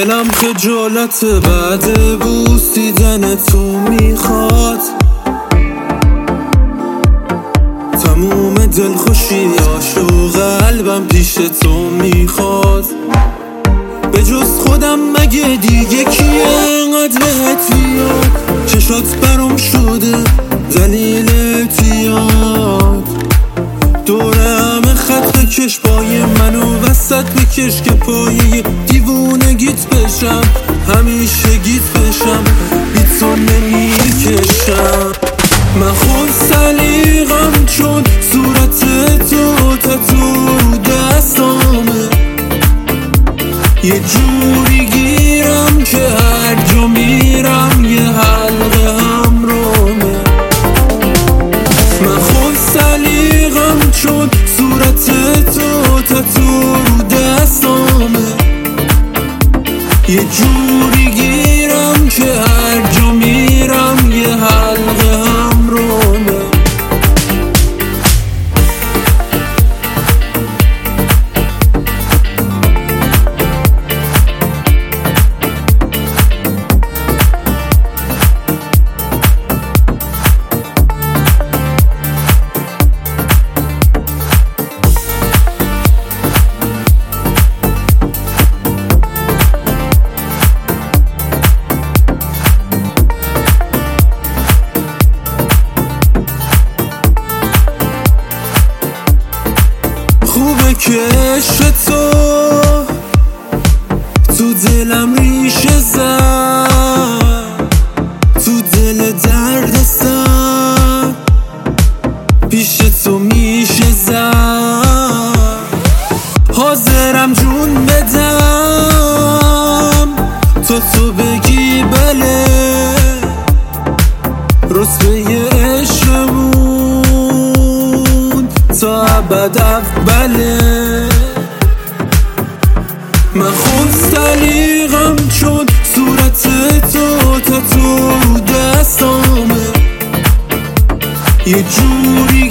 دلم خجالت بعد بوسیدن تو میخواد، تموم دلخوشیاشو قلبم پیش تو میخواد. به جز خودم مگه دیگه کیه انقدر بهت بیاد؟ چشات برام شده دلیل اعتیاد، دوره همه خط بکش پای منو وسط بکش که پایه دیوونگیت بشم، همیشه گیت بشم بی تو نمیکشم. من خود سلیقم چون صورت تو تتو دستامه، یه جوری گیرم که هر جا میرم یه حلقه همراهمه. من خود سلیقم چون صورت تو تتو دستامه، یه جوری گیرم که هر جا میرم یه حلقه همراهمه. خوبه که عشق تو دلم ریشه زد، تو دل درد سر پیش تو میشه زد. حاضرم جون بدم تو بگی بله، رتبه عشقمون تا ابد اوله. من خود سلیقم چون صورت تو تتو دستامه، یه جوری